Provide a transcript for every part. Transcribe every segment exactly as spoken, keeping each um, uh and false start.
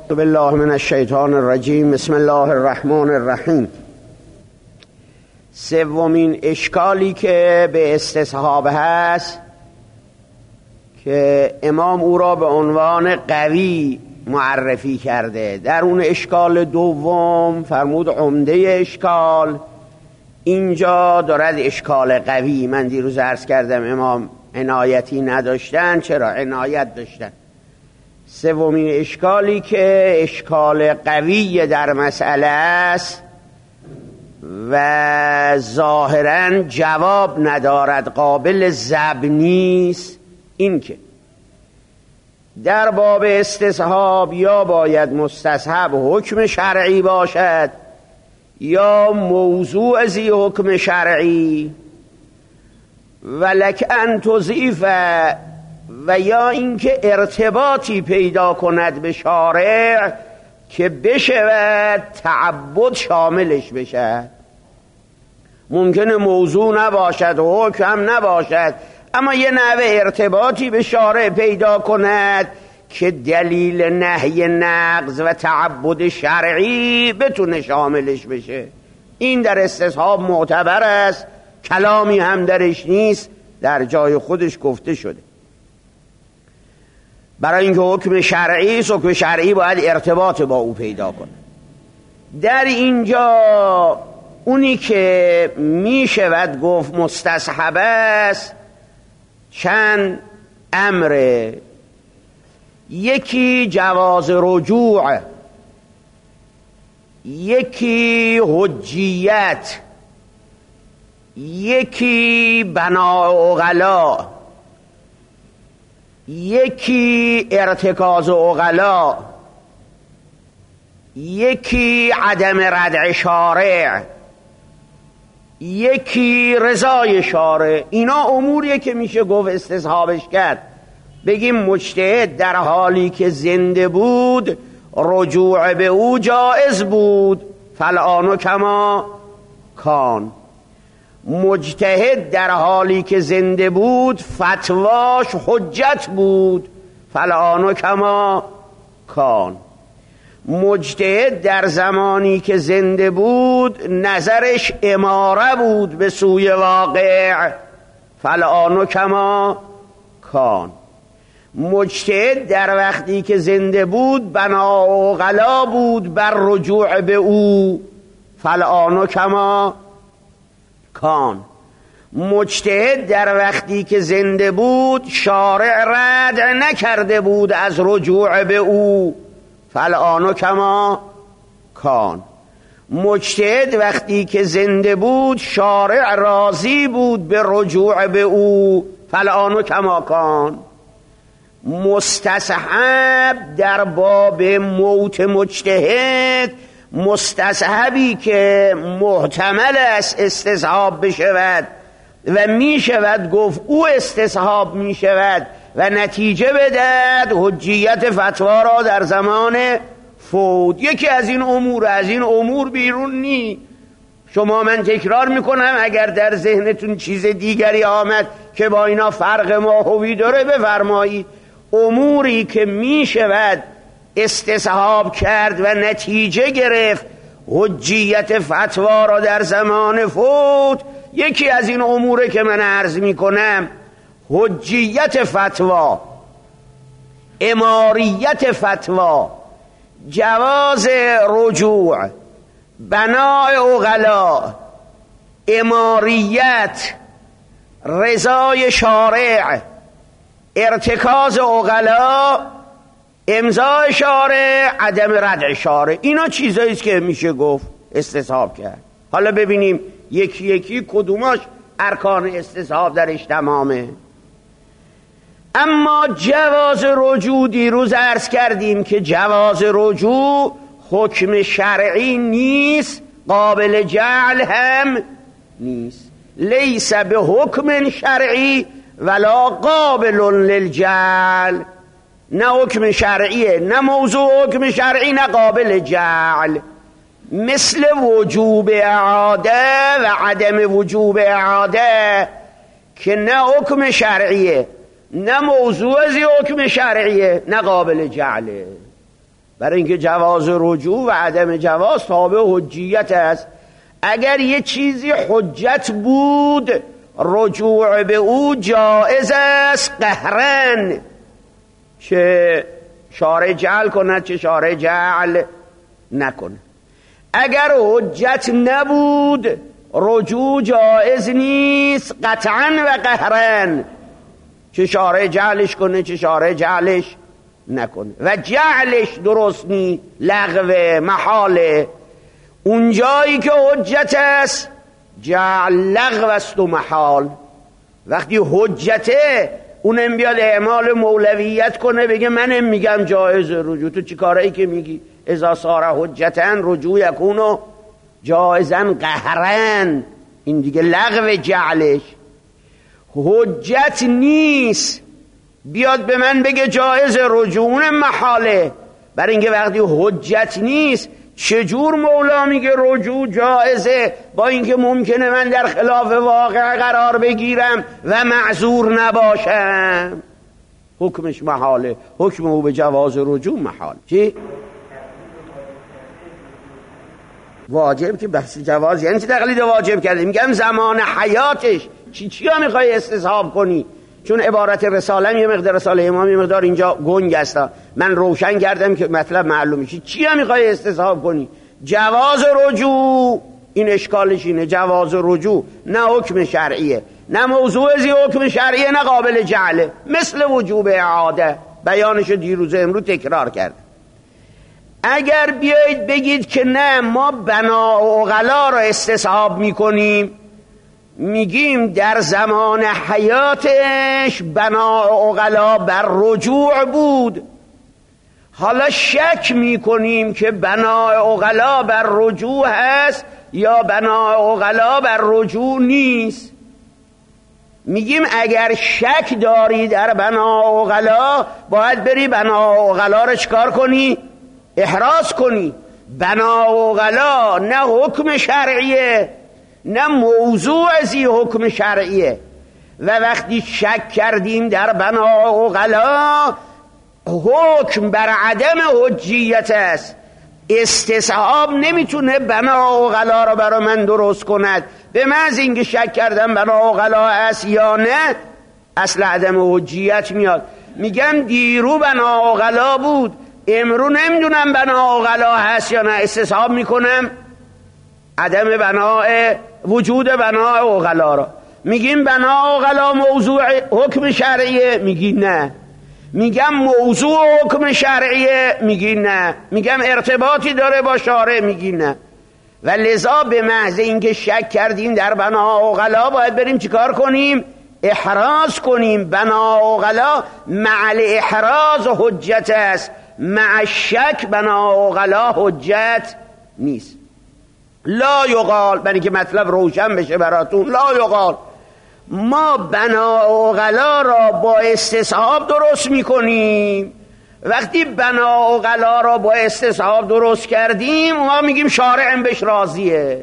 بالله من الشیطان الرجیم. بسم الله الرحمن الرحیم. سومین اشکالی که به استصحاب هست که امام او را به عنوان قوی معرفی کرده، در اون اشکال دوم فرمود عمده اشکال اینجا دارد اشکال قوی. من دیروز عرض کردم امام عنایتی نداشتن، چرا عنایت داشتن. سومین اشکالی که اشکال قوی در مسئله است و ظاهراً جواب ندارد، قابل ضبط نیست، این که در باب استصحاب یا باید مستصحب حکم شرعی باشد یا موضوع ذی حکم شرعی، ولک ان تضیف، و یا اینکه ارتباطی پیدا کند به شارع که بشود تعبد شاملش بشد. ممکنه موضوع نباشد و حکم نباشد، اما یه نوع ارتباطی به شارع پیدا کند که دلیل نهی نقض و تعبد شرعی بتونه شاملش بشه. این در استصحاب معتبر است، کلامی هم درش نیست، در جای خودش گفته شده. برای اینکه حکم شرعی است، حکم شرعی باید ارتباط با او پیدا کنه. در اینجا اونی که می شود گفت مستصحب است چند امر. یکی جواز رجوع، یکی حجیت، یکی بناء عقلا، یکی ارتکاز عقلا، یکی عدم ردع شارع، یکی رضای شارع. اینا اموریه که میشه گفت استصحابش کرد. بگیم مجتهد در حالی که زنده بود رجوع به او جائز بود، فالآن کما کان. مجتهد در حالی که زنده بود فتواش حجت بود، فالآن کما کان. مجتهد در زمانی که زنده بود نظرش اماره بود به سوی واقع، فالآن کما کان. مجتهد در وقتی که زنده بود بنا و غلا بود بر رجوع به او، فالآن کما کان. مجتهد در وقتی که زنده بود شارع رد نکرده بود از رجوع به او، فالآن کما کان. مجتهد وقتی که زنده بود شارع راضی بود به رجوع به او، فالآن کما کان. مستصحب در باب موت مجتهد، مستصحبی که محتمل است استصحاب بشود و می شود گفت او استصحاب می شود و نتیجه بدهد حجیت فتوا را در زمان فوت. یکی از این امور، از این امور بیرون نی. شما، من تکرار میکنم اگر در ذهنتون چیز دیگری آمد که با اینا فرق ماهوی داره بفرمایید. اموری که می شود استصحاب کرد و نتیجه گرفت حجیت فتوا را در زمان فوت، یکی از این اموره که من عرض می کنم حجیت فتوا، اماریت فتوا، جواز رجوع، بناء عقلا، اماریت، رضای شارع، ارتکاز عقلا، امضای شارع، عدم ردع شارع. اینا چیزایی است که میشه گفت استصحاب کرد. حالا ببینیم یکی یکی کدوماش ارکان استصحاب درش تمامه. اما جواز رجوع دیروز عرض کردیم که جواز رجوع حکم شرعی نیست، قابل جعل هم نیست. لیس به حکم شرعی ولا قابل للجعل. نه حکم شرعیه، نه موضوع حکم شرعی، نه قابل جعل. مثل وجوب اعاده و عدم وجوب اعاده که نه حکم شرعیه، نه موضوع زی حکم شرعیه، نه قابل جعله. برای اینکه جواز رجوع و عدم جواز تابع حجیت است. اگر یه چیزی حجت بود رجوع به او جائز است قهرن، چه شارع جعل کند چه شارع جعل نکنه. اگر حجت نبود رجوع جائز نیست قطعا و قهرن، چه شارع جعلش کنه چه شارع جعلش نکنه. و جعلش درست نی، لغو محاله. اون جایی که حجت است جعل لغو است و محال. وقتی حجته اونم بیاد اعمال مولویت کنه بگه منم میگم جایز رجوع، تو چی کارایی که میگی؟ اذا صار حجتن رجوع یکونو جایزن قهرن، این دیگه لغو جعلش. حجت نیست بیاد به من بگه جایز رجوع، اونم محاله. برای اینکه وقتی حجت نیست چجور مولا میگه رجوع جایزه، با اینکه ممکنه من در خلاف واقع قرار بگیرم و معذور نباشم؟ حکمش محاله، حکم او به جواز رجوع محال. چی؟ واجب که بحث جواز یعنی چی تقلید واجب کرده؟ میگم زمان حیاتش چی چی ها میخوای استصحاب کنی؟ چون عبارت رساله یه مقدار رساله امام یه مقدار اینجا گنگ است، من روشن کردم که مطلب معلوم میشه. چی ها میخوای استصحاب کنی؟ جواز رجوع. این اشکالش اینه، جواز رجوع نه حکم شرعیه، نه موضوع زی حکم شرعیه، نه قابل جعله. مثل وجوب اعاده، بیانشو دیروز امروز تکرار کرد. اگر بیایید بگید که نه ما بنا و عقلا رو استصحاب میکنیم، میگیم در زمان حیاتش بنا و عقلا بر رجوع بود، حالا شک میکنیم که بنا و عقلا بر رجوع هست یا بنا و عقلا بر رجوع نیست. میگیم اگر شک داری در بنا و عقلا باید بری بنا و عقلا رو چکار کنی؟ احراز کنی. بنا و عقلا نه حکم شرعیه نه موضوع زی حکم شرعیه، و وقتی شک کردیم در بنا و عقلا حکم بر عدم حجیت است. استصحاب نمیتونه بنا و عقلا رو برای من درست کند. به محض اینکه شک کردم بنا و عقلا است یا نه اصل عدم حجیت میاد. میگم دیرو بنا و عقلا بود، امرو نمیدونم بنا و عقلا هست یا نه، استصحاب میکنم عدم بنا، وجود بنا و عقلا را. میگیم بنا و عقلا موضوع حکم شرعیه، میگی نه. میگم موضوع حکم شرعیه، میگی نه. میگم ارتباطی داره با شارع، میگی نه. و لذا به محض اینکه شک کردیم در بنا و عقلا باید بریم چیکار کنیم؟ احراز کنیم. بنا و عقلا مع الاحراز حجت است، مع شک بنا و عقلا حجت نیست. لا یقال، برای که مطلب روشن بشه براتون، لا یقال ما بنا و عقلا را با استصحاب درست میکنیم. وقتی بنا و عقلا را با استصحاب درست کردیم ما میگیم شارع بهش راضیه.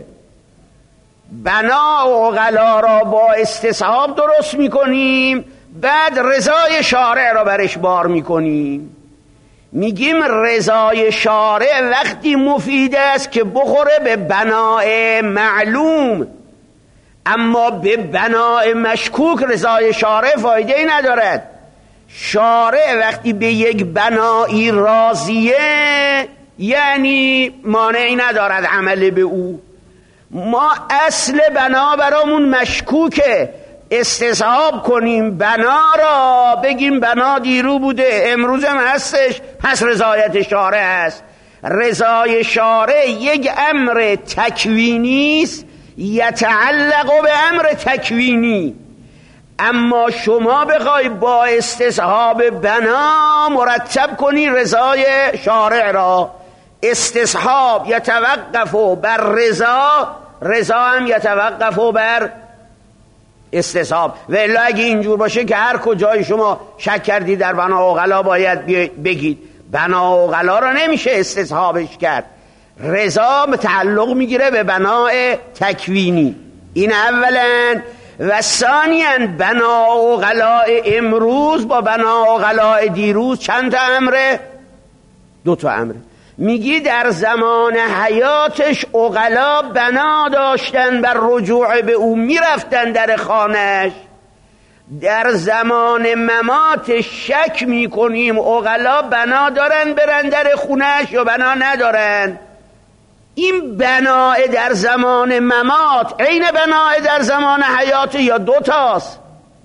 بنا و عقلا را با استصحاب درست میکنیم، بعد رضای شارع را برش بار میکنیم. میگیم رضای شارع وقتی مفید است که بخوره به بنای معلوم، اما به بنای مشکوک رضای شارع فایده ای ندارد. شارع وقتی به یک بنایی راضیه یعنی مانعی ندارد عمل به او. ما اصل بنا برامون مشکوکه، استصحاب کنیم بنا را، بگیم بنا دیرو بوده امروزم هستش، پس رضایت شارع است. رضای شارع یک امر تکوینی است یتعلق به امر تکوینی. اما شما بخوای با استصحاب بنا مرتب کنی رضای شارع را، استصحاب یتوقف بر رضا، رضا هم یتوقف بر استصحاب. و الا اگه اینجور باشه که هر کجای شما شک کردی در بنا و عقلا باید بگید. بنا و عقلا را نمیشه استصحابش کرد، رضا تعلق میگیره به بنای تکوینی. این اولا. و ثانیاً بنا و عقلا امروز با بنا و عقلا دیروز چند تا امره؟ دو تا امره. میگی در زمان حیاتش عقلا بنا داشتن بر رجوع به او، میرفتن در خانهش. در زمان مماتش شک میکنیم عقلا بنا دارن برن در خونهش یا بنا ندارن. این بنای در زمان ممات عین بنای در زمان حیات یا دو تاست؟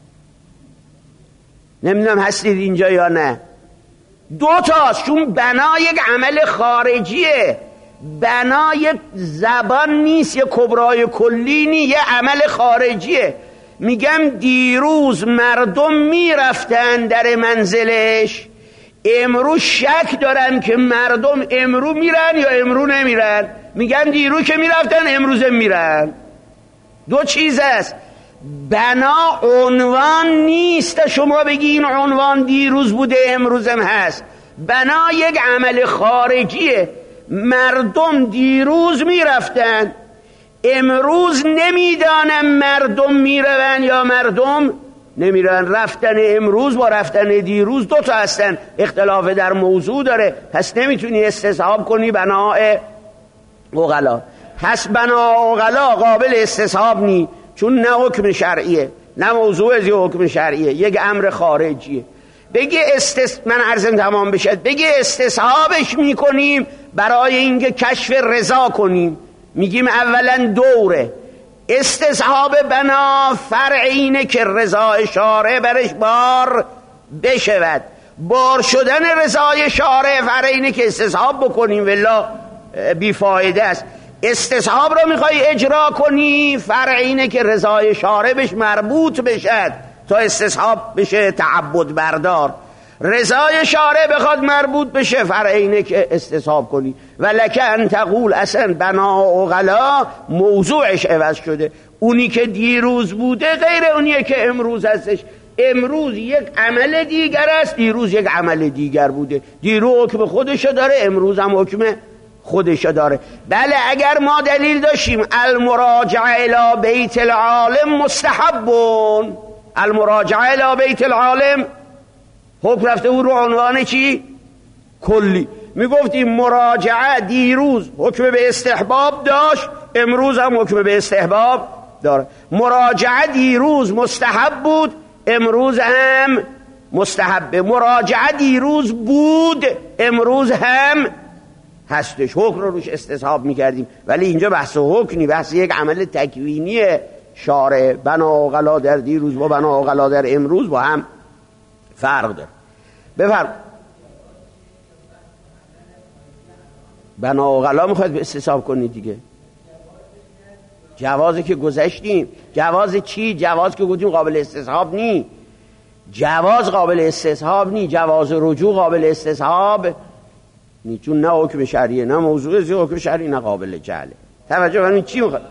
نمیدونم هستید اینجا یا نه. دو تاست، چون بنا یک عمل خارجیه، بنا یک زبان نیست، یک کبرای کلی نیست، یک عمل خارجیه. میگم دیروز مردم میرفتن در منزلش، امروز شک دارن که مردم امرو میرن یا امرو نمیرن. میگن دیروز که میرفتن امروز میرن. دو چیز است، بنا عنوان نیست شما بگی این عنوان دیروز بوده امروزم هست. بنا یک عمل خارجیه. مردم دیروز میرفتن، امروز نمیدانم مردم میرون یا مردم نمیرن. رفتن امروز با رفتن دیروز دو تا هستن، اختلاف در موضوع داره، پس نمیتونی استصحاب کنی بنای عقلا. پس بنا عقلا قابل استصحاب نی، چون نه حکم شرعیه نه موضوع از حکم شرعیه، یک امر خارجیه. بگی استس... من عرضم تمام بشد، بگی استصحابش میکنیم برای اینکه کشف رضا کنیم. میگیم اولا دوره استصحاب بنا فرع اینه که رضای شارع برش بار بشود. بار شدن رضای شارع فرع اینه که استصحاب بکنیم، ولا بیفایده است. استصحاب رو میخوای اجرا کنی، فرع اینه که رضای شارع بهش مربوط بشد تا استصحاب بشه تعبد بردار. رضای شارع بخواد مربوط بشه، فرع اینه که استصحاب کنی. ولکه ان تقول اصلا بنا عقلا موضوعش عوض شده، اونی که دیروز بوده غیر اونیه که امروز هستش. امروز یک عمل دیگر است، دیروز یک عمل دیگر بوده. دیروز حکم خودشو داره، امروز هم حکم خودشو داره. بله اگر ما دلیل داشتیم المراجعه الی بیت العالم مستحبون، المراجعه الی بیت العالم حکم رفته بود رو عنوان چی؟ کلی. میگفتیم مراجعه دیروز حکم به استحباب داشت، امروز هم حکم به استحباب داره. مراجعه دیروز مستحب بود، امروز هم مستحبه. مراجعه دیروز بود، امروز هم هستش. حکم رو روش استصحاب میکردیم، ولی اینجا بحث حکمی، بحث یک عمل تکوینی شارع. بنا عقلا در دیروز با بنا عقلا در امروز با هم فرق داره. بفرم بنا عقلا میخواید به استصحاب کنید دیگه. جوازی که گذشتیم. جواز چی؟ جواز که گفتیم قابل استصحاب نی. جواز قابل استصحاب نی، جواز رجوع قابل استصحاب نی، چون نه حکم شرعیه نه موضوع زی حکم شرعی نه قابل جعله. توجه کنید چی میخواد.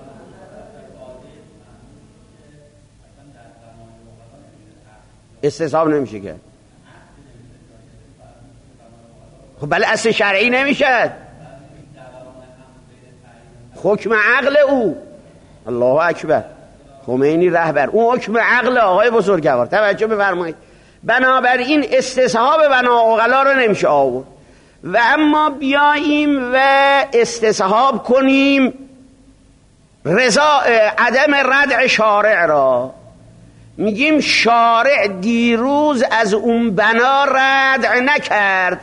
استصحاب نمیشه که. خب بله اصل شرعی نمیشه، حکم عقل او. الله اکبر، خمینی رهبر، اون حکم عقل آقای بزرگوار. توجه بفرمایید. بنابراین استصحاب بنا عقلا رو نمیشه آورد. و اما بیاییم و استصحاب کنیم رضا عدم ردع شارع را. میگیم شارع دیروز از اون بنا ردع نکرد،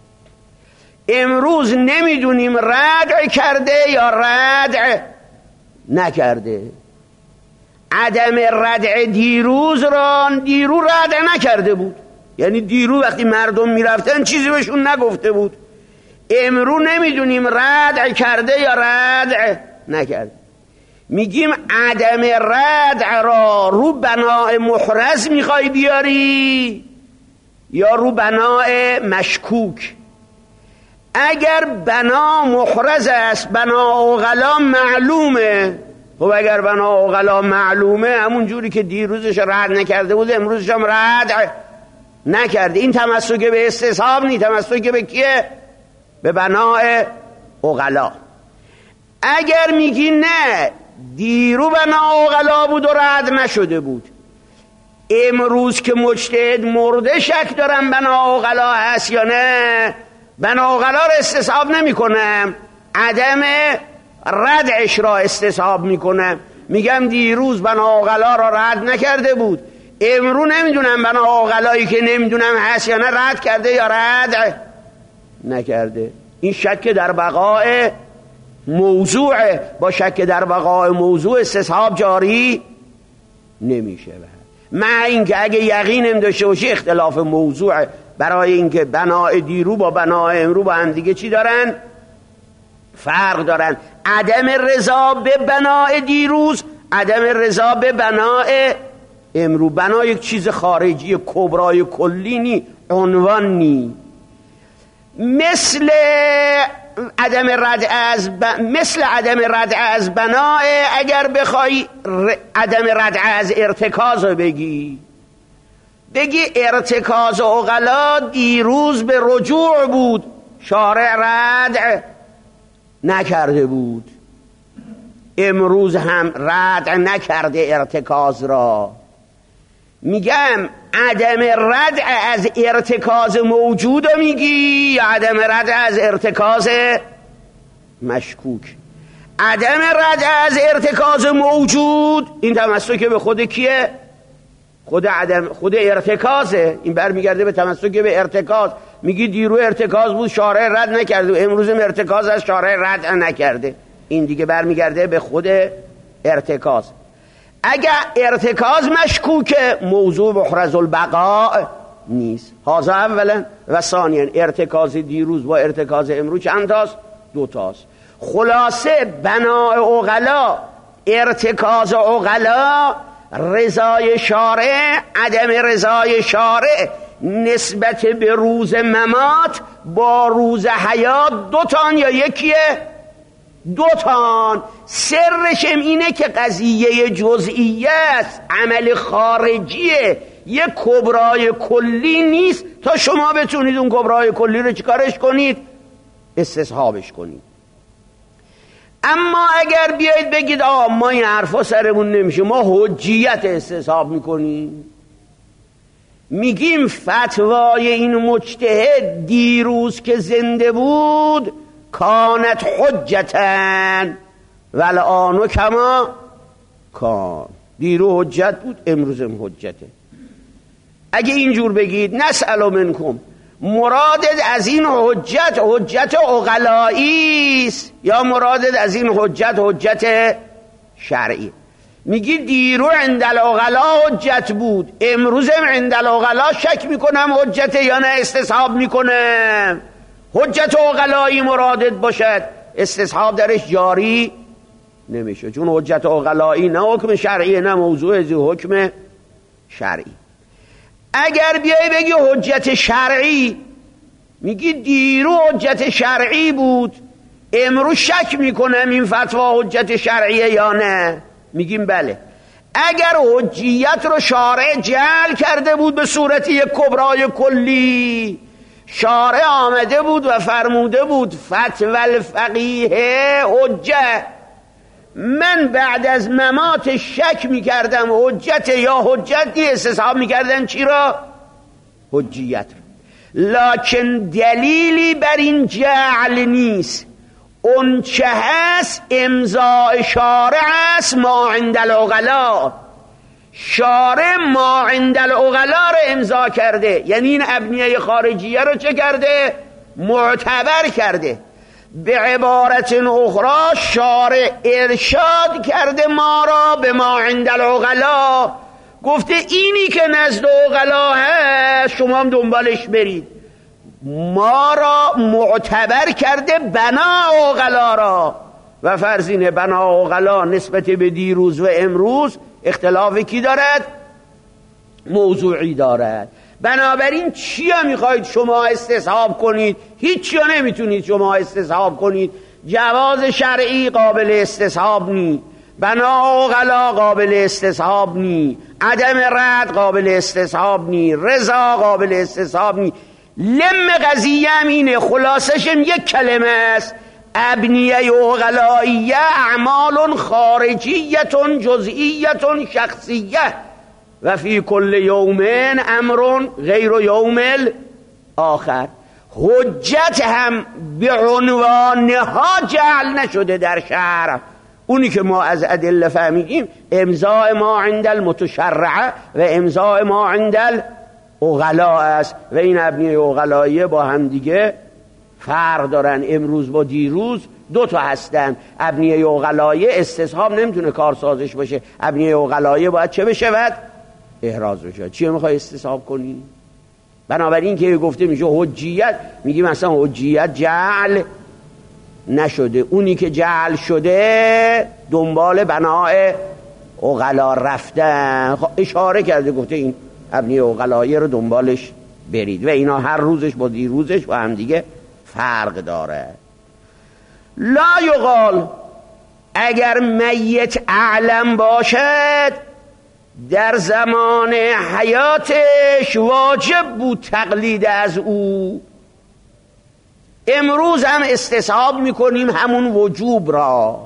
امروز نمیدونیم ردع کرده یا ردع نکرده. عدم ردع دیروز را دیرو ردع نکرده بود، یعنی دیرو وقتی مردم میرفتن چیزی بهشون نگفته بود. امرو نمیدونیم ردع کرده یا ردع نکرده. میگیم عدم ردع را رو بناء محرز میخوای بیاری یا رو بناء مشکوک؟ اگر بنا محرز است، بنا عقلا معلومه. خب اگر بنا عقلا معلومه، همون جوری که دیروزش رد نکرده بود امروزش هم رد نکرده. این تمسک به استصحاب نی، تمسک به کیه؟ به بناء عقلا. اگر میگی نه دیرو بنا عقلا بود و رد نشده بود، امروز که مجتهد مرده شک دارم بنا عقلا هست یا نه، بنا اغلا را استصحاب نمی کنم، عدم ردعش را استصحاب می کنم. میگم دیروز بنا اغلا را رد نکرده بود، امرو نمیدونم بنا اغلایی که نمیدونم هست یا نه رد کرده یا رد نکرده. این شک در بقای موضوع با شک در بقای موضوع استصحاب جاری نمیشه. مع اینکه اگه یقین داشته باشی اختلاف موضوع، برای اینکه بنای دیرو با بنای امرو با هم دیگه چی دارن؟ فرق دارن. عدم رضا به بنای دیروز، عدم رضا به بنای امرو. بنا یک چیز خارجی کبرای کلی نی، عنوان نی. مثل عدم رد از ب... مثل عدم رد از بنا، اگر بخوای ر... عدم رد از ارتکاز رو بگی بگی ارتکاز اغلا دیروز به رجوع بود، شارع رد نکرده بود، امروز هم رد نکرده ارتکاز را. میگم عدم رد از ارتکاز موجود میگی یا عدم رد از ارتکاز مشکوک؟ عدم رد از ارتکاز موجود این تمسک به خود کیه؟ خود عدم خود ارتکازه. این برمیگرده به تمسک به ارتکاز. میگی دیرو ارتکاز بود، شارع رد نکرده، امروز هم ارتکاز از شارع رد نکرده. این دیگه برمیگرده به خود ارتکاز. اگر ارتکاز مشکوکه موضوع محرز البقاء نیست. هذا اولا و ثانیا ارتکاز دیروز با ارتکاز امروز چند تاست؟ دو تاست. خلاصه بنای اغلا، ارتکاز اغلا، رضای شارع، عدم رضای شارع نسبت به روز ممات با روز حیات دو تان یا یکیه؟ دو تان. سرشم اینه که قضیه جزئیه است، عمل خارجیه، یک کبرای کلی نیست تا شما بتونید اون کبرای کلی رو چیکارش کنید؟ استصحابش کنید. اما اگر بیایید بگید آقا ما این حرفا سرمون نمیشه، ما حجیت استصحاب میکنیم، میگیم فتوای این مجتهد دیروز که زنده بود کانت حجتن والآن کما کان، دیرو حجت بود امروزم حجته. اگه اینجور بگید نسأل منکم، مرادت از این حجت حجت عقلایی است یا مرادت از این حجت حجت شرعی؟ میگی دیرو عند العقلا حجت بود، امروزم عند العقلا شک میکنم حجت یا نه استصحاب میکنم. حجت عقلایی مرادت باشد، استصحاب درش جاری نمیشه، چون حجت عقلایی نه حکم شرعی نه موضوع از حکم شرعی. اگر بیای بگی حجت شرعی، میگی دیرو حجت شرعی بود، امروز شک میکنم این فتوا حجت شرعیه یا نه، میگیم بله. اگر حجیت رو شارع جعل کرده بود به صورت یک کبرای کلی، شارع آمده بود و فرموده بود فتوی الفقیه حجه، من بعد از ممات شک میکردم حجت یا حجت نیست، استصحاب میکردم چی را؟ حجیت. لکن دلیلی بر این جعل نیست، اون چه هست امضاء شارع است ما عند العقلا. شارع ما عند العقلا رو امضا کرده، یعنی این ابنیه خارجیه رو چه کرده؟ معتبر کرده. به عبارت اخرى شارع ارشاد کرده ما را به ما عند العقلا، گفته اینی که نزد عقلا هست شما هم دنبالش برید. ما را معتبر کرده بنا عقلا را، و فرضینه بنا عقلا نسبت به دیروز و امروز اختلافی کی دارد؟ موضوعی دارد. بنابراین چیا میخواید شما استصحاب کنید؟ هیچی نمیتونید شما استصحاب کنید. جواز شرعی قابل استصحاب نی، بنا عقلا قابل استصحاب نی، عدم رد قابل استصحاب نی، رضا قابل استصحاب نی. لم قضیه هم اینه، خلاصش هم یک کلمه است، ابنیه عقلائیه اعمال خارجیت جزئیت شخصیه و فی کل یوم امر غیر یوم آخر. حجت هم به عنوانها جعل نشده در شرع. اونی که ما از ادله فهمیدیم امضاء ما عند المتشرع و امضاء ما عند الاغلا است و این ابنیه اغلاییه با هم دیگه فرق دارن. امروز با دیروز دو تا هستن. ابنیه اغلاییه استصحاب نمیتونه کارسازش باشه. ابنیه اغلاییه باید چه بشه؟ بعد احراز بشه. چیه میخوای استصحاب کنی؟ بنابراین که گفته میشه حجیت، میگیم مثلا حجیت جعل نشده. اونی که جعل شده دنبال بناء اغلا رفتن. اشاره کرده گفته این ابنیه اغلاییه رو دنبالش برید و اینا هر روزش با دیروزش با هم دیگه فرق داره. لا یقال اگر میت اعلم باشد در زمان حیاتش واجب بود تقلید از او. امروز هم استصحاب میکنیم همون وجوب را.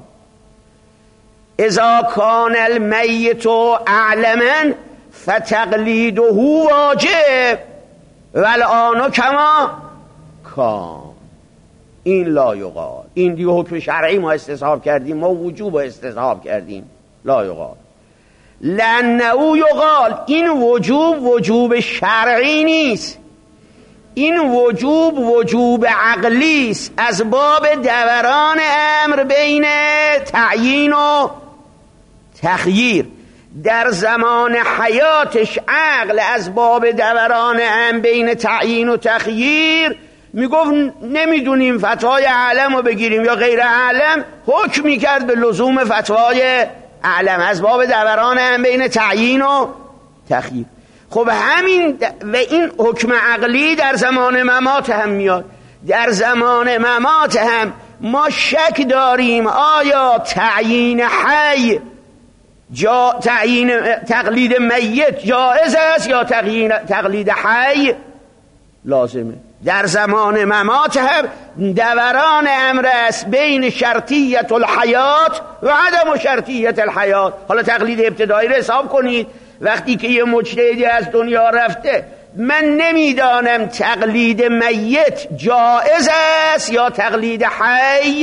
اذا کان المیت اعلما فتقلیده واجب والآن کما کان. این لا یقال. این دیگه حکم شرعی ما استصحاب کردیم، ما وجوب استصحاب کردیم. لا یقال لانه یقال. این وجوب وجوب شرعی نیست، این وجوب وجوب عقلی است، از باب دوران امر بین تعیین و تخییر. در زمان حیاتش عقل از باب دوران امر بین تعیین و تخییر میگفت نمیدونیم فتوای اعلم رو بگیریم یا غیر اعلم، حکم میکرد به لزوم فتوای اعلم از باب دوران هم بین تعیین و تخییر. خب همین و این حکم عقلی در زمان ممات هم میاد. در زمان ممات هم ما شک داریم آیا تعیین حی جا تعیین تقلید میت جایز است یا تعیین تقلید حی لازمه. در زمان ممات هم دوران امر است بین شرطیت الحیات و عدم شرطیت الحیات. حالا تقلید ابتدایی رو حساب کنید. وقتی که یه مجتهدی از دنیا رفته، من نمیدانم تقلید میت جائز است یا تقلید حی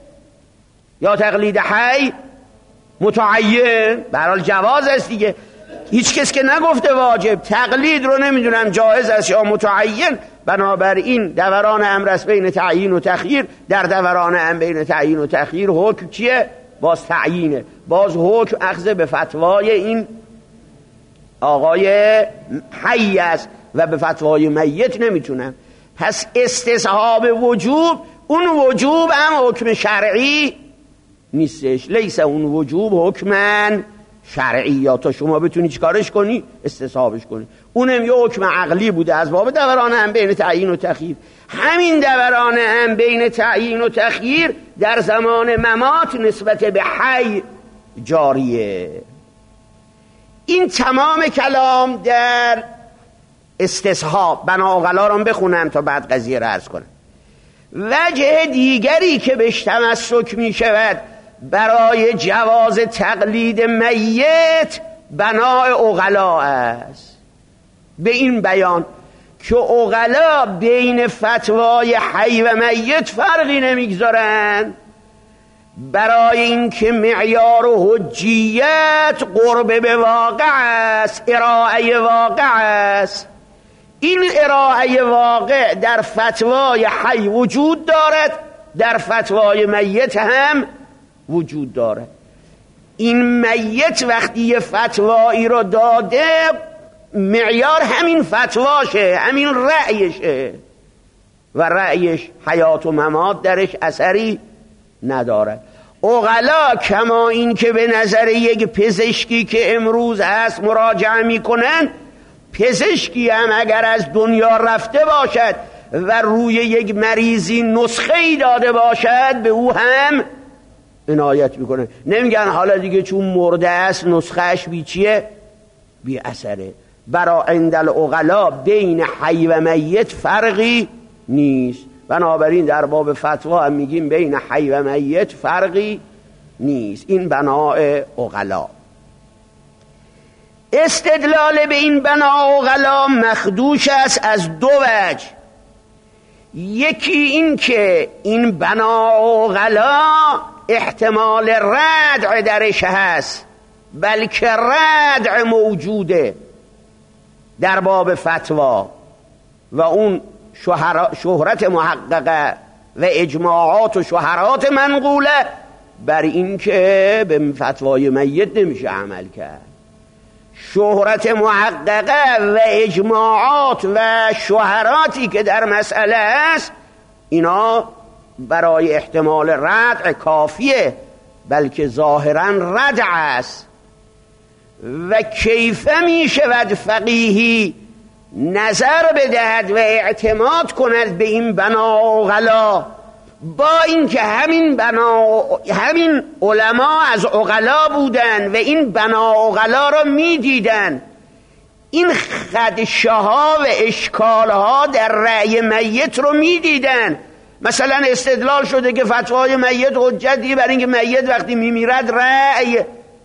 یا تقلید حی متعین. به هر حال جواز است دیگه. هیچ کس که نگفته واجب. تقلید رو نمیدونم جائز است یا متعین. بنابراین دوران امر است بین تعیین و تخییر. در دوران امر بین تعیین و تخییر حکم چیه؟ باز تعیینه. باز حکم اخذ به فتوای این آقای حی است و به فتوای میت نمیتونم. پس استصحاب وجوب، اون وجوب هم حکم شرعی نیستش. لیس اون وجوب حکمن شرعی، یا تا شما بتونی چیکارش کنی؟ استصحابش کنی. اونم یه حکم عقلی بوده از باب دوران هم بین تعیین و تخییر. همین دوران هم بین تعیین و تخییر در زمان ممات نسبت به حی جاریه. این تمام کلام در استصحاب. بنا اغلا رو بخونم تا بعد قضیه رو عرض کنم. وجه دیگری که بهش تمسک می شود برای جواز تقلید میت بنای اغلا است. به این بیان که اغلا بین فتوای حی و میت فرقی نمیگذارن، برای اینکه معیار و حجیت قرب به واقع است، ارائه واقع است. این ارائه واقع در فتوای حی وجود دارد، در فتوای میت هم وجود دارد. این میت وقتی یه فتوایی رو داده معیار همین فتواشه، همین رأیشه و رأیش حیات و ممات درش اثری ندارد. اغلا کما این که به نظر یک پزشکی که امروز هست مراجعه میکنن، پزشکی هم اگر از دنیا رفته باشد و روی یک مریضی نسخه‌ای داده باشد به او هم عنایت میکنن. نمیگن حالا دیگه چون مرده است نسخهش بی چیه؟ بی اثره. برا عندل اغلا بین حی و میت فرقی نیست. بنابراین در باب فتوا هم میگیم بین حی و میت فرقی نیست. این بناء اغلا. استدلال به این بناء اغلا مخدوش است از دو وجه. یکی این که این بنا عقلا احتمال ردع درش هست، بلکه ردع موجوده در باب فتوا و اون شهرت محققه و اجماعات و شهرات منقوله بر این که به فتوای میت نمیشه عمل کرد. شهرت محققه و اجماعات و شهراتی که در مسئله است اینا برای احتمال ردع کافیه، بلکه ظاهرا ردع است. و کیف می شود فقیهی نظر بدهد و اعتماد کند به این بنا عقلا، با اینکه همین بنا همین علما از عقلا بودن و این بنا عقلا را می دیدن، این خدشه ها و اشکال ها در رأی میت رو می دیدن. مثلا استدلال شده که فتوای میت حجتی بر اینکه میت وقتی می میرد رأی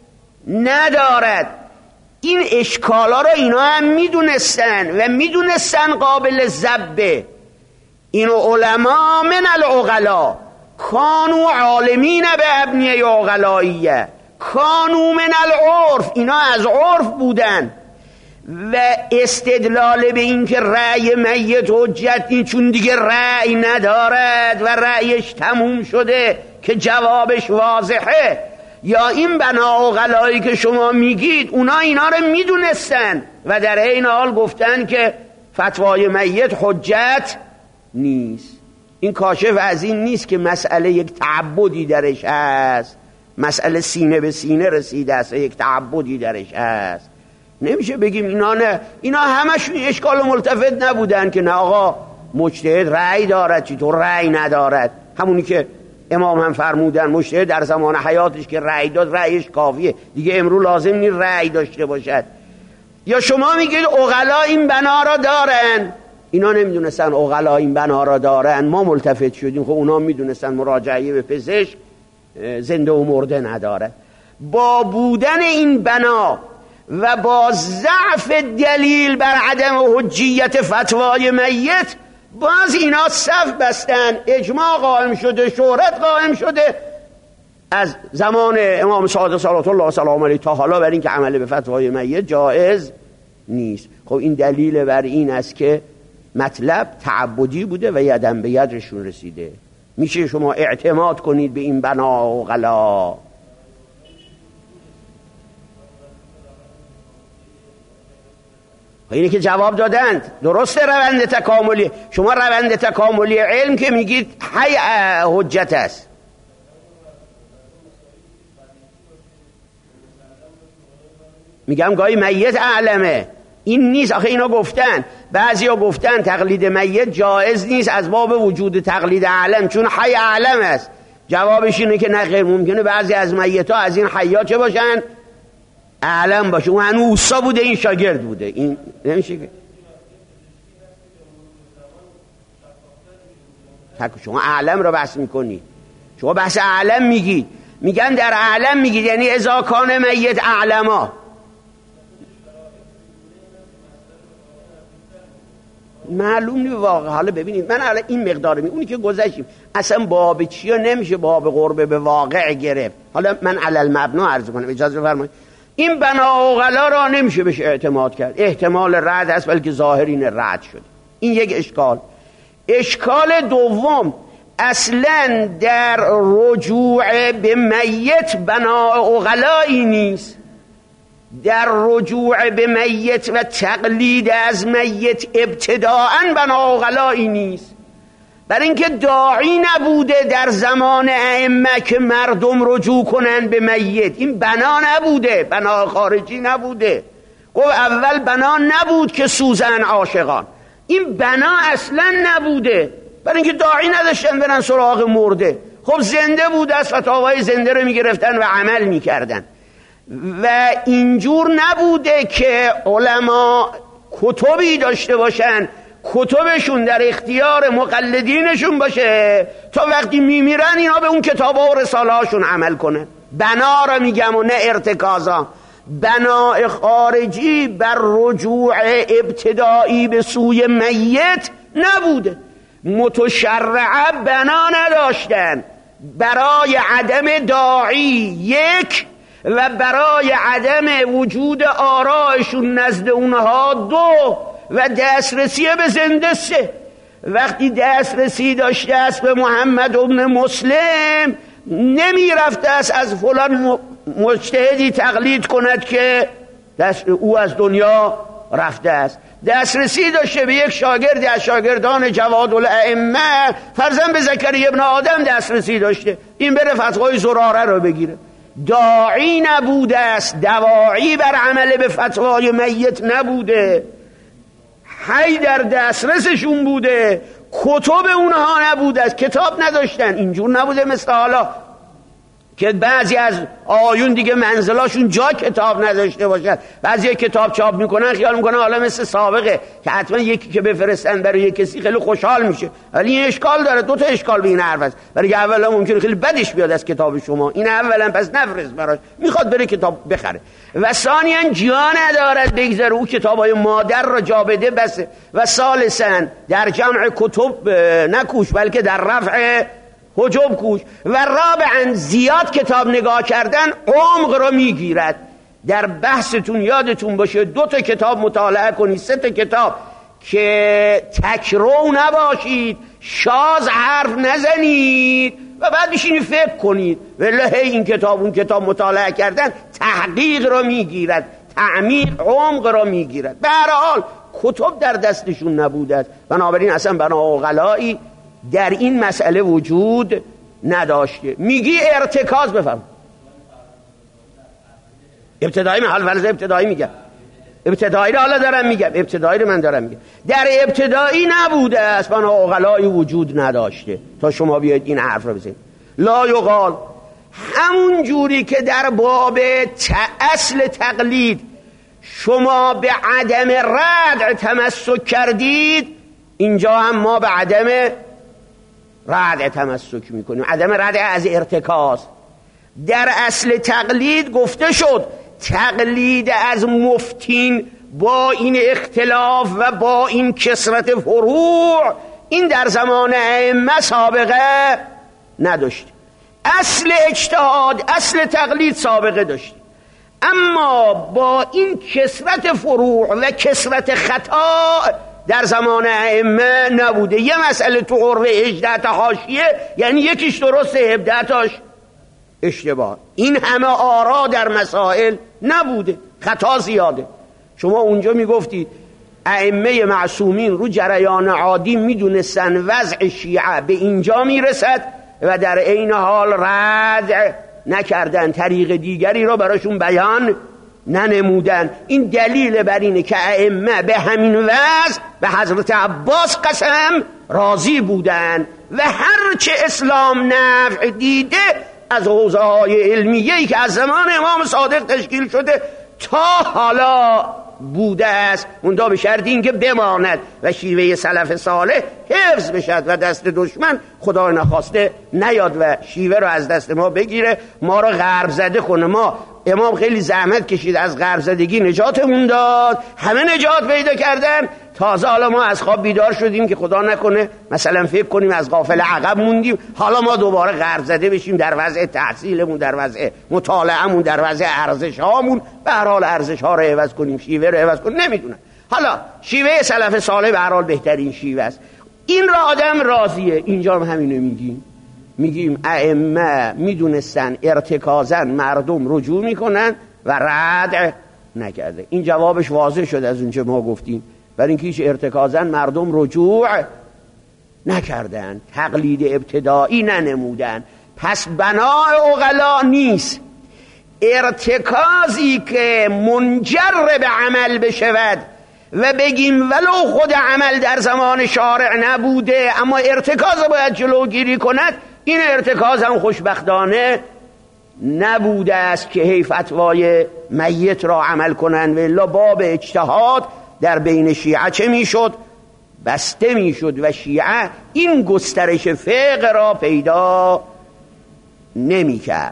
ندارد. این اشکالا را اینا هم میدونستن و میدونستن قابل ذبه. این علما من العقلا کانوا عالمین به ابنیه عقلاییه، کانوا من العرف، اینا از عرف بودن. و استدلال به این که رأی میت حجت نیست چون دیگه رأی ندارد و رأیش تموم شده که جوابش واضحه، یا این بنا عقلایی که شما میگید اونا اینا رو میدونستن و در این حال گفتن که فتوای میت حجت نیست. این کاشف از این نیست که مسئله یک تعبدی درش هست، مسئله سینه به سینه رسیده است، یک تعبدی درش هست. نمیشه بگیم اینا نه، اینا همشون اشکال ملتفت نبودن که نه آقا مجتهد رأی دارد چطور رأی ندارد. همونی که امام هم فرمودن مجتهد در زمان حیاتش که رأی داد رأیش کافیه، دیگه امرو لازم نیست رأی داشته باشد. یا شما میگید عقلا این بنا را دارن، اینا نمیدونستن عقلا این بنا را دارن، ما ملتفت شدیم. خب اونا میدونستن مراجعه به پزشک زنده و مرده نداره. با بودن این بنا و با ضعف دلیل بر عدم حجیت فتوای میت باز اینا صف بستن، اجماع قائم شده، شهرت قائم شده از زمان امام صادق صلوات الله سلام علیه تا حالا بر این که عمل به فتوای میت جایز نیست. خب این دلیل بر این است که مطلب تعبدی بوده و یدن به یدشون رسیده. میشه شما اعتماد کنید به این بنا و غلا. اینه که جواب دادند درسته روند تکاملی. شما روند تکاملی علم که میگید حی حجت است. میگم گاهی میت اعلمه، این نیست. آخه اینا گفتن، بعضیا گفتن تقلید میت جایز نیست از باب وجود تقلید اعلم چون حی اعلم است. جوابش اینه که نه، غیر ممکنه بعضی از میت ها از این حیا چه باشن؟ اعلم باشه. اون هنو اوستا بوده، این شاگرد بوده. این نمیشه که شما اعلم رو بحث میکنید. شما بحث اعلم میگید، میگن در اعلم میگید یعنی اذا کان میت اعلما. معلوم نیست واقعا. حالا ببینید من الان این مقدار می اونی که گذشتیم اصلا باب چیه نمیشه باب قربه به واقع گرفت. حالا من علل مبنا عرض کنم، اجازه بفرمایید. این بنا و غلا را نمیشه بهش اعتماد کرد، احتمال رد است بلکه ظاهرین رد شده. این یک اشکال. اشکال دوم، اصلا در رجوع به میت بنا و غلایی نیست. در رجوع به میت و تقلید از میت ابتداءً بنا و غلایی نیست. برای اینکه داعی نبوده در زمان ائمه که مردم رجوع کنن به میت. این بنا نبوده، بنا خارجی نبوده. گفت اول بنا نبود که سوزن عاشقان. این بنا اصلا نبوده، برای اینکه داعی نداشتن برن سراغ مرده. خب زنده بود، از فتاوای زنده رو میگرفتن و عمل میکردن. و اینجور نبوده که علما کتبی داشته باشن، کتبشون در اختیار مقلدینشون باشه تا وقتی میمیرن اینا به اون کتابا و رساله هاشون عمل کنن. بنا را میگم و نه ارتکازا. بنا خارجی بر رجوع ابتدایی به سوی میت نبوده. متشرعه بنا نداشتن، برای عدم داعی یک و برای عدم وجود آرایشون نزد اونها دو و دسترسی به زنده سه. وقتی دسترسی داشته است به محمد ابن مسلم، نمی رفته است از فلان مجتهدی تقلید کند که دست او از دنیا رفته است. دسترسی داشته به یک شاگرد از شاگردان جواد الائمه، فرضاً به زکریا ابن آدم دسترسی داشته، این بره فتوای زراره رو بگیره. داعی نبوده است، دواعی بر عمل به فتوای میت نبوده، هی در دسترسشون بوده، کتب اونها نبوده است، کتاب نداشتن. اینجور نبوده مثل حالا که بعضی از آیون دیگه منزلاشون جا کتاب نداشته باشد، بعضی کتاب چاپ میکنن خیال میکنن حالا مثل سابقه که حتما یکی که بفرستن برای یک کسی خیلی خوشحال میشه، ولی این اشکال داره. دو تا اشکال به این حرف است. برای اولا ممکنه خیلی بدش بیاد از کتاب شما، این اولا، پس نفرست براش، میخواد بره کتاب بخره. و ثانیاً جا ندارد بگذاره او کتابای مادر را جا بده بسه. و ثالثاً در جمع کتب نکوش بلکه در رفع حجب کوش. و رابعاً زیاد کتاب نگاه کردن عمق رو میگیرد. در بحثتون یادتون باشه دو تا کتاب مطالعه کنید، سه تا کتاب که تکرو نباشید، شاز حرف نزنید و بعد بشینید فکر کنید. والله این کتاب اون کتاب مطالعه کردن تحقیق رو میگیرد، تعمیق عمق رو میگیرد. به هر حال کتب در دستشون نبوده است، بنابراین اصلا بنا عقلایی در این مسئله وجود نداشته. میگی ارتکاز، بفهم ابتدایی، من حال فرض ابتدایی میگم، ابتدایی رو حالا دارم میگم، ابتدایی رو من دارم میگم. در ابتدایی نبوده است، بنا عقلایی وجود نداشته تا شما بیاید این حرف رو بزنید. لا یقال، همون جوری که در باب اصل تقلید شما به عدم ردع تمسک کردید، اینجا هم ما به عدم ردع تمسک میکنیم، عدم ردع از ارتکاز. در اصل تقلید گفته شد تقلید از مفتین با این اختلاف و با این کثرت فروع، این در زمان ائمه سابقه نداشت. اصل اجتهاد، اصل تقلید سابقه داشت، اما با این کثرت فروع و کثرت خطا در زمان ائمه نبوده. یه مسئله تو قربه هجده تا حاشیه، یعنی یکیش درسته هفده تاش اشتباه. این همه آرا در مسائل نبوده، خطا زیاده. شما اونجا میگفتید ائمه معصومین رو جریان عادی میدونستن وضع شیعه به اینجا میرسد و در عین حال رد نکردن، طریق دیگری رو براشون بیان ننمودن. این دلیل بر اینه که ائمه به همین وضع به حضرت عباس قسم راضی بودن و هرچه اسلام نفع دیده از حوزه های علمیه‌ای که از زمان امام صادق تشکیل شده تا حالا بوده است، اوندا به شرط این که بماند و شیوه سلف صالح حفظ بشد و دست دشمن خدا نخواسته نیاد و شیوه رو از دست ما بگیره، ما رو غرب زده کنه. ما امام خیلی زحمت کشید، از غرب زدگی نجاتمون داد، همه نجات پیدا کردن، تازه حالا ما از خواب بیدار شدیم که خدا نکنه مثلا فکر کنیم از غافل عقب موندیم، حالا ما دوباره غرب زده بشیم در وضع تحصیلمون، در وضع مطالعهمون، در وضع ارزش هامون. به هر حال ارزش ها رو عوض کنیم، شیوه رو عوض کنیم، نمیدونم. حالا شیوه سلف صالح به هر حال بهترین شیوه است. این را آدم راضیه. اینجا هم همینو میگیم، میگیم ائمه میدونستن ارتکازا مردم رجوع میکنن و رد نکرده. این جوابش واضح شد از اونچه ما گفتیم، برای اینکه هیچ ارتکازا مردم رجوع نکردن، تقلید ابتدایی ننمودن. پس بنای عقلا نیست ارتکازی که منجر به عمل بشود و بگیم ولو خود عمل در زمان شارع نبوده اما ارتکاز باید جلوگیری کند، این ارتکاز هم خوشبختانه نبوده است که هی فتوای میت را عمل کنند. و الا باب اجتهاد در بین شیعه چه میشد؟ بسته میشد و شیعه این گسترش فقه را پیدا نمی کرد.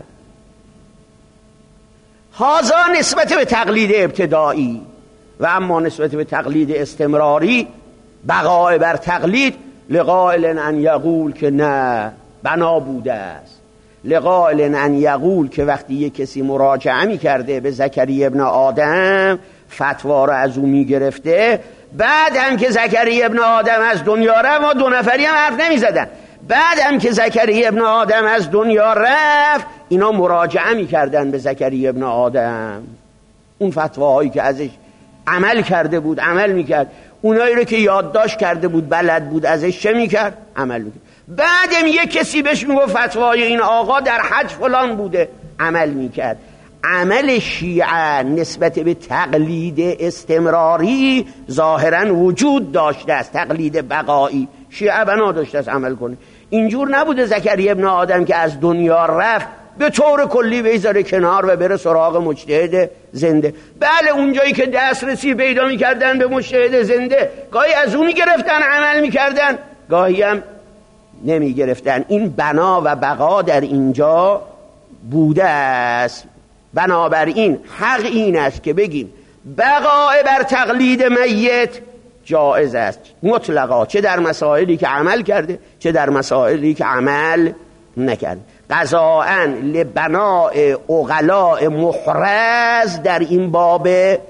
هذا نسبت به تقلید ابتدایی. و اما نسبت به تقلید استمراری، بقای بر تقلید، لقائل ان یقول که نه بنا بوده است، لقائل ان یقول که وقتی یک کسی مراجعه می کرده به زکریا ابن آدم فتوا رو از او می گرفته، بعد هم که زکریا ابن آدم از دنیا رفت ما دو نفری هم حرف نمی زدن، بعد هم که زکریا ابن آدم از دنیا رفت اینا مراجعه می کردن به زکریا ابن آدم، اون فتواهایی که ازش عمل کرده بود عمل می کرد، اونایی رو که یادداشت کرده بود بلد بود ازش چه می کرد؟ عمل می کرد. بعدم یک کسی بهش می گفت فتوای این آقا در حج فلان بوده، عمل می کرد. عمل شیعه نسبت به تقلید استمراری ظاهرا وجود داشته است، تقلید بقایی شیعه بنا داشته است عمل کنه. اینجور نبوده زکریا ابن آدم که از دنیا رفت به طور کلی بذاره کنار و بره سراغ مجتهد زنده. بله اونجایی که دسترسی پیدا می‌کردن به مجتهد زنده گاهی از اون می‌گرفتن عمل می‌کردن، گاهی هم نمی‌گرفتن. این بنا و بقا در اینجا بوده است. بنابراین حق این است که بگیم بقای بر تقلید میت جائز است مطلقا، چه در مسائلی که عمل کرده چه در مسائلی که عمل نکرده. قضاءً لبناء عقلاء محرز در این باب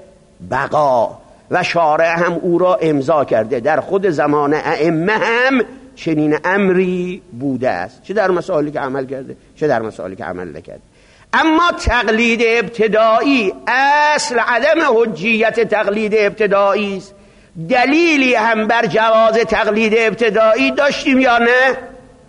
بقا و شارع هم او را امضا کرده، در خود زمان ائمه هم چنین امری بوده است، چه در مسائلی که عمل کرده چه در مسائلی که عمل نکرده. اما تقلید ابتدایی اصل عدم حجیت تقلید ابتدایی است. دلیلی هم بر جواز تقلید ابتدایی داشتیم یا نه؟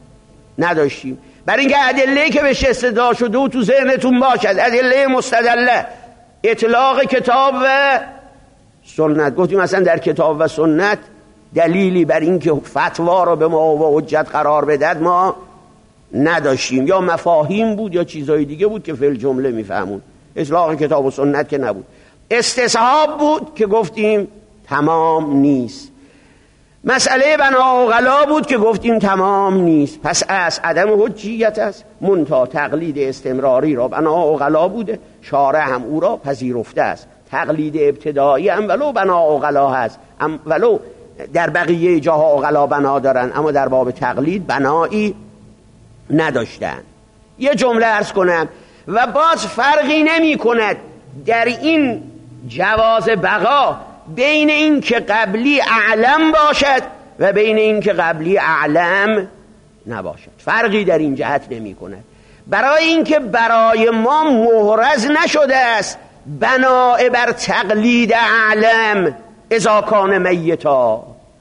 نداشتیم. برای اینکه ادله که بهش استدلال شده و تو ذهنتون باشد، ادله مستدله، اطلاق کتاب و سنت. گفتیم مثلا در کتاب و سنت دلیلی بر اینکه فتوا رو به ما و حجت قرار بدهد ما نداشتیم، یا مفاهیم بود یا چیزهای دیگه بود که فی الجمله میفهمون. اطلاق کتاب و سنت که نبود. استصحاب بود که گفتیم تمام نیست. مسئله بنا عقلا بود که گفتیم تمام نیست. پس از عدم حجیت است، منتها تقلید استمراری را بنا عقلا بوده، شارع هم او را پذیرفته است. تقلید ابتدایی هم ولو بنا عقلا هست، هم ولو در بقیه جاها عقلا بنا دارن، اما در باب تقلید بنایی نداشتن. یه جمله عرض کنم و باز فرقی نمی کند در این جواز بقا بین این که قبلی اعلم باشد و بین این که قبلی اعلم نباشد، فرقی در این جهت نمی کند. برای این که برای ما محرز نشده است بناء بر تقلید اعلم اذا کان میتا.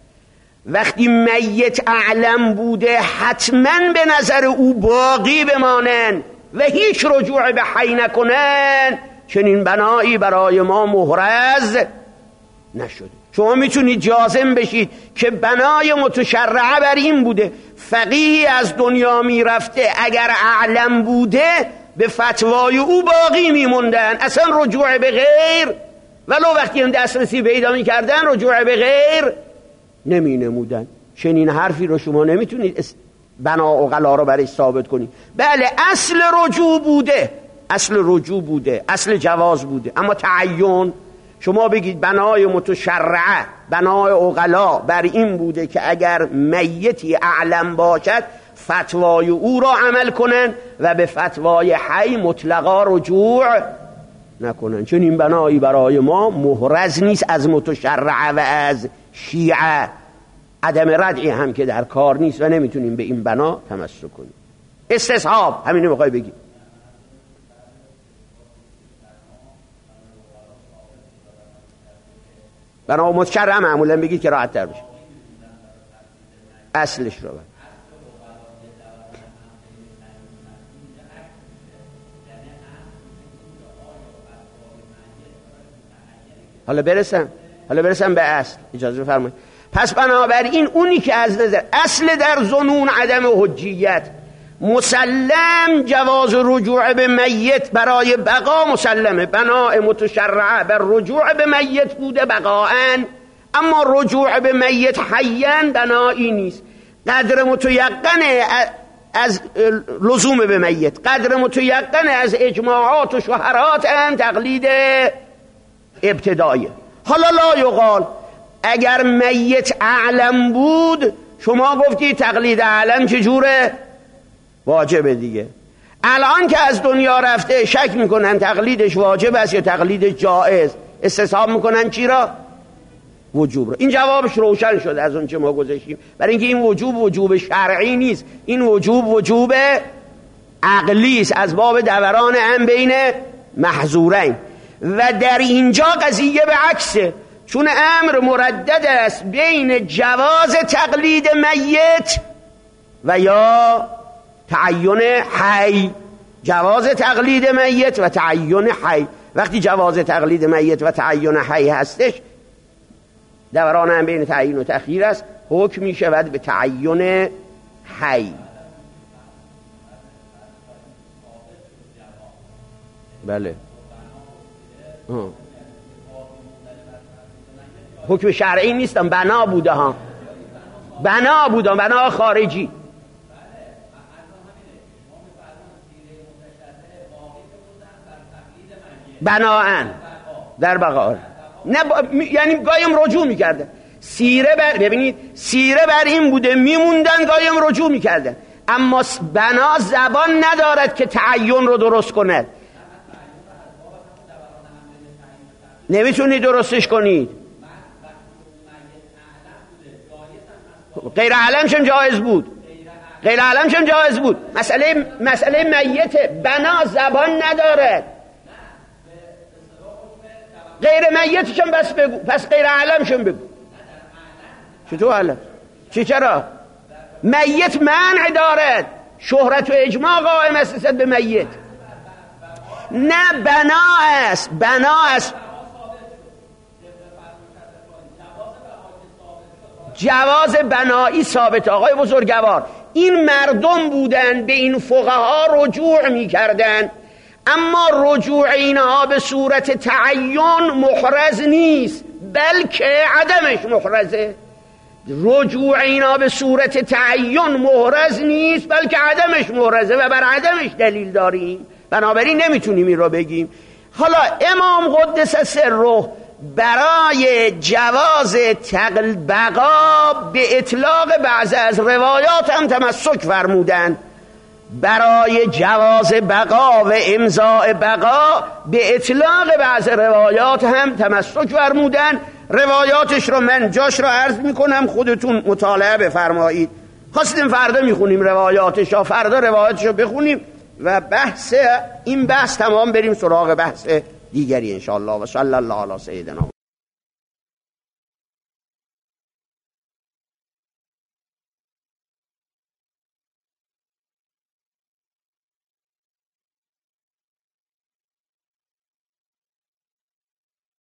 وقتی میت اعلم بوده حتما به نظر او باقی بمانن و هیچ رجوع به حی نکنن، چنین بنایی برای ما محرز نشده. شما میتونید جازم بشید که بنای متشرعه بر این بوده، فقیه از دنیا میرفته اگر اعلم بوده به فتوای او باقی میموندن، اصلا رجوع به غیر ولو وقتی هم دسترسی پیدا میکردن رجوع به غیر نمی نمودن. چنین حرفی رو شما نمیتونید بنا عقلا رو برش ثابت کنید. بله اصل رجوع بوده، اصل رجوع بوده، اصل جواز بوده، اما تعین شما بگید بنای متشرعه بنای عقلا بر این بوده که اگر میتی اعلم باشد فتوای او را عمل کنن و به فتوای حی مطلقا رجوع نکنن. چون این بنایی برای ما محرز نیست از متشرعه و از شیعه، عدم ردعی هم که در کار نیست و نمیتونیم به این بنا تمسک کنیم. استصحاب همینو میخوای بگی. بنا متشرعه معمولا بگید که راحت تر بشه اصلش رو. حالا برسم حالا برسم به اصل، اجازه بفرمایید. پس بنابراین اونی که از نظر اصل در ظنون عدم حجیت مسلم جواز رجوع به میت برای بقا مسلمه، بناء متشرعه بر رجوع به میت بوده بقاءً، اما رجوع به میت حیاً بنایی نیست. قدر متیقن از لزوم به میت، قدر متیقن از اجماعات و شهرات هم تقلید ابتداییه. حالا لا یقال اگر میت اعلم بود شما گفتی تقلید اعلم چجوره؟ واجبه دیگه. الان که از دنیا رفته شک میکنن تقلیدش واجب است یا تقلیدش جائز، استصحاب میکنن چی را؟ وجوب را. این جوابش روشن شد از اون چه ما گذاشتیم، برای اینکه این وجوب وجوب شرعی نیست، این وجوب وجوب عقلی است، از باب دوران هم بین محظورین. و در اینجا قضیه به عکسه، چون امر مردد است بین جواز تقلید میت و یا تعین حی. جواز تقلید میت و تعین حی. وقتی جواز تقلید میت و تعین حی هستش، دوران هم بین تعیین و تأخیر است، حکم می شود به تعین حی. بله. آه. حکم شرعی نیستم، بنا بوده ها، بنا بوده، بنا خارجی. بناهن در بقا نه با... یعنی گایم رجوع میکردن. سیره بر ببینید سیره بر این بوده میموندن، گایم رجوع میکردن، اما بنا زبان ندارد که تعین رو درست کند. نمیتونید درستش کنید. غیر علم شم جایز بود، غیر علم شم جایز بود. مسئله مسئله میت بنا زبان ندارد. غیر میتشم بس بگو، پس غیر علمشم بگو. چطور علم؟ چی چرا؟ میت منع دارد، شهرت و اجماع قائم است نسبت به میت. نه بنا است، بنا است. جواز بنایی ثابت. آقای بزرگوار، این مردم بودن به این فقها رجوع می کردن، اما رجوع اینها به صورت تعین محرز نیست، بلکه عدمش محرزه. رجوع اینها به صورت تعین محرز نیست، بلکه عدمش محرزه و بر عدمش دلیل داریم، بنابراین نمیتونیم این رو بگیم. حالا امام قدس سره برای جواز تقل بقا به اطلاق بعض از روایات هم تمسک فرمودن. برای جواز بقا و امضاء بقا به اطلاق بعض روایات هم تمسک فرمودن. روایاتش رو من جاش رو عرض میکنم، خودتون مطالعه بفرمایید. خواستیم فردا میخونیم روایاتش، یا فردا روایاتش رو بخونیم و بحث این بحث تمام بریم سراغ بحث دیگری انشاءالله. و صلی الله علی سیدنا.